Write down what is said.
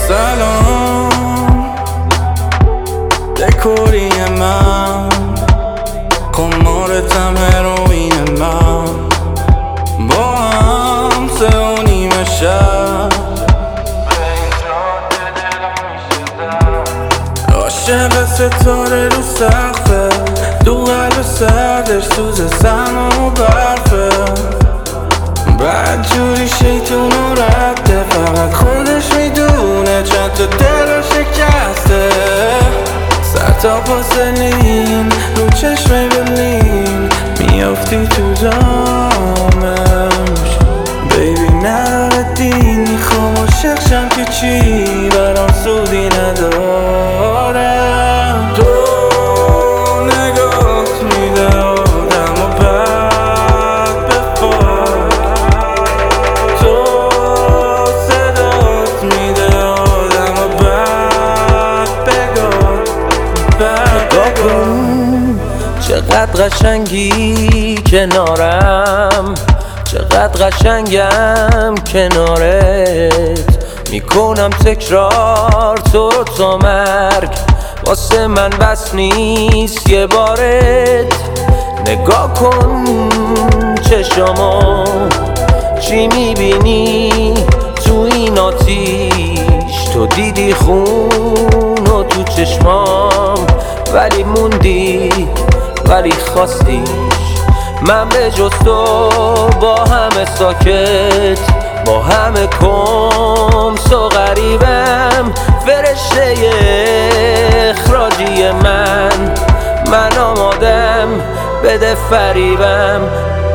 سلام دکوری من قمارتم هروین من با هم 3:30 شب عاشق ستاره رو سقفه دو قلب سردش سوز سرما و برفه بدجوری شیطون و رده فقط خودش میدونه چند تا دل شکسته سر تا پاسلین رو چشم بلین میافتی تو جامش بیبی نداره دینی خوام عاشق شم که چی برام سودی نداره تو نگات میده آدم و بد بفاک تو صدات میده آدم و بد بگاه چقدر قشنگی کنارم، چقدر قشنگم کنارت، میکنم تکرار تو رو تا مرگ، واسه من بس نیست یه بارت. نگاه کن چشامو چی میبینی تو این آتیش، تو دیدی خون و تو چشمام ولی موندی ولی خواستیش. من به جز تو با همه ساکت با همه کمس و غریبم، فرشته اخراجی من آمادم بده فریبم.